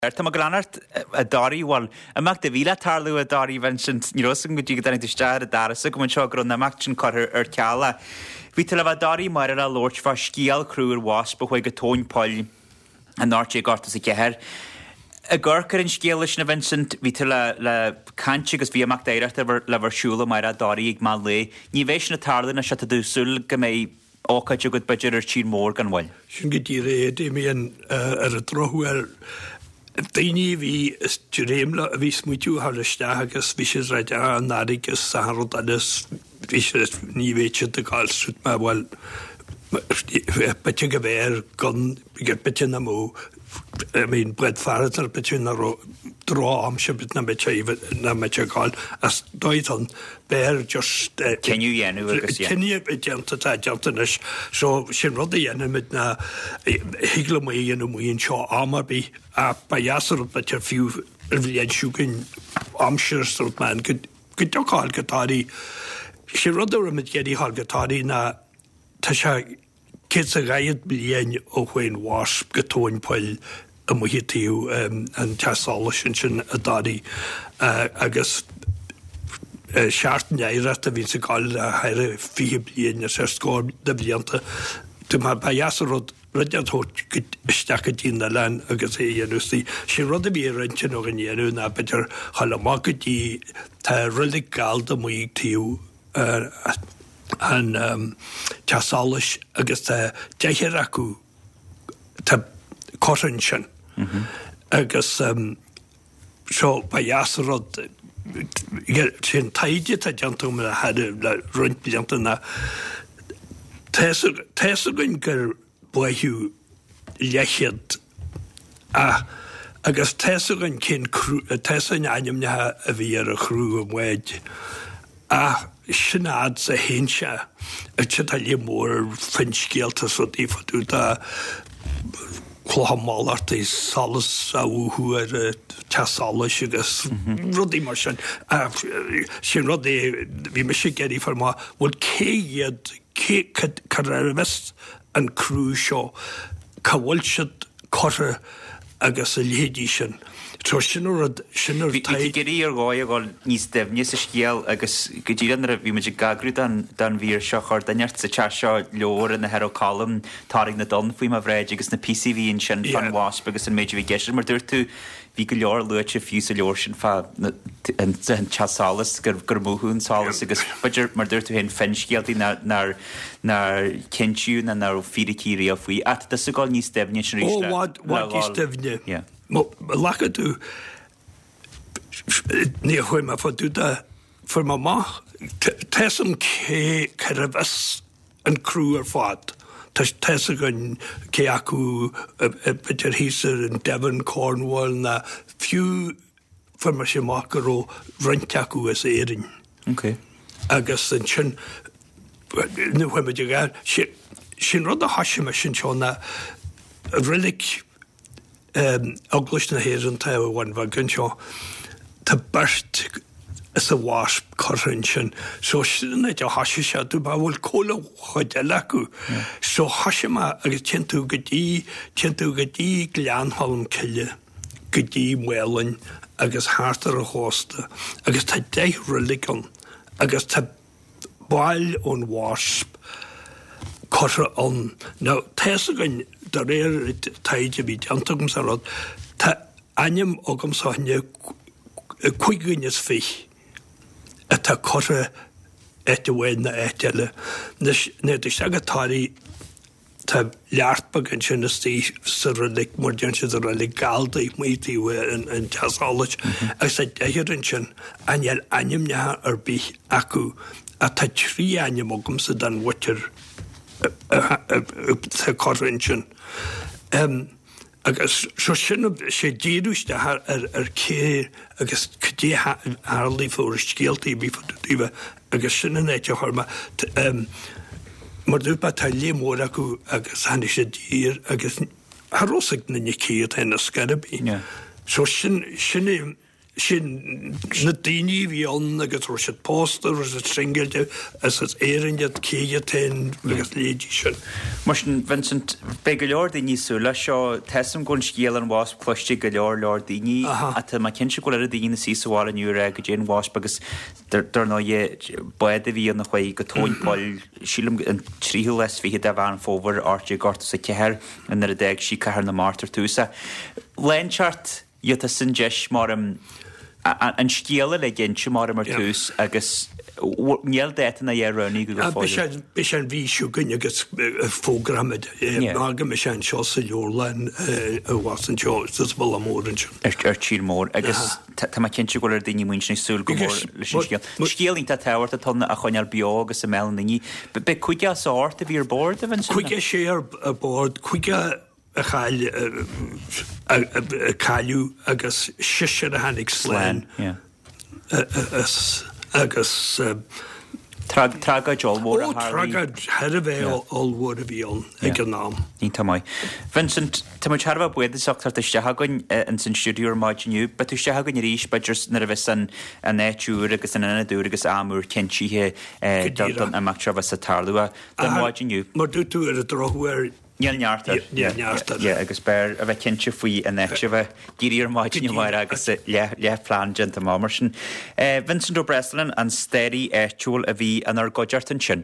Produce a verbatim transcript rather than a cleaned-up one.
Tá glanart a darí bhil amach de bhíle tarlú a darí Vincent Nirosan go dtí go isteir a darasa go man seo gur naach sin chuir ar ceala. Bhí tal bh darí mar a Lord far scíal crúr wasp chuig go tóin poil an náirte gartas a ceir. A ggurcar in scéalis na Vincent bhí tal le cante agus bhí amach d'éirecht le bharsúla mar a darí ag má lé. Ní bhéis na tarla na se a dúsúil go mé ócaid go beidir ar tír mór gan bhil. Sin go dtí ré é míon ar a trothú ar Daoine bhí réimla a bhí smuitiú thiste agus bhí sé raide an nárigus saharad agus bhí sé ní bhéite a gáil suút me bhil bete go bhéir gan gur bete na mó mín bred farad ar bete na drá amse bit na bete na mete gáil as dóid an béir just Ceniu dhéanú agus Ceniu deanta tá deantanis so sin rud a dhéanamid na higla mé dhéanú mon seo amar bí a ba jaasar bete fiú ar bhíon siúgin amsir sort man go deáil gotáí sin rud a mit géirí hall gotáí na tá se Kid a gaiad blian ó chuin wasp gotóin poil a muhitíú an teála sin sin a darí agus seaartan éiret a vín sa gáil a heire fi blian a sé scór de blianta. Tu má ba jaasarrod rudianthót istecha dína lein agus é dhéanúsí. Si rud a bhí rintin ó an dhéanú na beidir chalamá go dtí tá rulig gáil a muigh tíú an um, teáis agus tá deithir acu tá coran sin agus um, seo ba jaasarrod sin taide tá deantú me a heidir le ruint blianta na Téasagann gur buithú leichiad a agus téasagann cin téasain ainmnethe a bhí ar a chrú an mhaid a sinad sa hénse a titali mór finscéalta so dí fatú a chláhamálart é salas a úhu ar teálas agus rudí mar sin sin rudí bhí me sé geirí far má bhfuil céiad carvest an crú seo cahfuil siad chotha agus a lédí sin. So sinúrad sinúr Geí ar gáid gáil níos defhní sa scéal agus go ddíran a bhí meidir gagrú dan bhír seo chuir daneart sa te seo leor in na head colm táigh na don faoim a bhréid agus na P C V in sin fan wasp agus an méidir bhí geisiir mar dúir tú bhí go leor luite fiú sa leor sin fa an teálas gur gur múthún sálas agus beidir mar dúir tú hen finscéaltaí nar cinú na nar fícíí a faoi a tá sa gáil níos defhní sin ríiste. Ó bhád níos defhní. Lacha tú ní chuim a fá dúda for má má team cé carvas an crú ar fád. Tá te gon cé acu bitir hísar in Devon, Cornwall na fiú for mar sé má go rint acu as éirin. Okay. Agus an sin nu chuim a degar sin rud a hasisiime sin seo na rilik Um, August na héir an ta bhain bha gun seo tá bert is a wasp chorin sin so sin é de hasise se tú ba bhfuil cóla chuid a lecu so hasisiime agus tinú go dtí tinú go dtí gleanhalm ciile go dtí mhain agus hátar a hásta agus tá déith rilicon agus tá bail ón wasp chotha an nó téasagann dar réir taide bhí deantagam sa rud tá aim agam sáne chuigunnes fi a tá chotha éte bhhain na éteile ne de segatáí tá leartpa an sin tí sa rilik mar dean si a rilik galdaí muotíí an teáis agus sé déhirann sin anheal animnethe ar bí acu a tá trí aim agam sa den witir sa chorin sin. Agus so sin sé díúiste ar cé agus cudé hálí fór scéaltaí bí fatíh agus sinna éite chuma mar dúpa tá lémór acu agus hanig sé dír agus Harrósaigh na nicéad hena scarabí. So sin sinna sin na daoine bhí an agus ru sé póstar ru sé tringailte as is éiriad céige tain agus léidí sin. Mar sin Vincent be go leor daoine súla seo team gon scéal an wasp cloiste go leor leor daoine a tá má cin se go le daoine sísáil an nuúra go dé wasp agus dar ná buad a bhí an nach chuid go tóinpáil sílam an tríú leis bhí a bhán fóbhar áte gorta sa ceir an ar a déag sí cethar na mátar túsa. Leinseart iad a san deis mar an scéala le ginse mar mar tús agus níl déta na dhéarrónní go go fáil. Be sé bhíisiú gunne agus fógramid nága me sé seo sa leorlain a bhhasan seo sus bhil mór an sin. Ar tír mór agus tá cinnte go ar daoine muinte súil go mór leis scéal. Scéalínta táhairt a tonna a chuineal beag agus sa menaí. Be chuige a sáirta bhí ar bord a bhain sin? Chuige sé ar bord, chuige a chail a caiú agus siise a hanig sláin agus Tragad jolmór a Harry. Tragad head a bheith allmór a bhíon ag an nám. Ní tá mai. Vincent, tá mu tearbh buad seachtar a stehagann an san stúdíúr máidniu, be tú stehagann i ríis beidir na a bheits an néitúr agus an ina dúr agus amúr cintíthe don amach trabh sa tarlúa don máidniu. Mar dú tú ar a drochhuair Níl neartar agus bear a bheith cinse faoi a nete bheith díríar máidniu mar agus le plán genta mámar sin. Vincent O'Breslin an stéirí éitiúil a bhí an ar godeart an sin.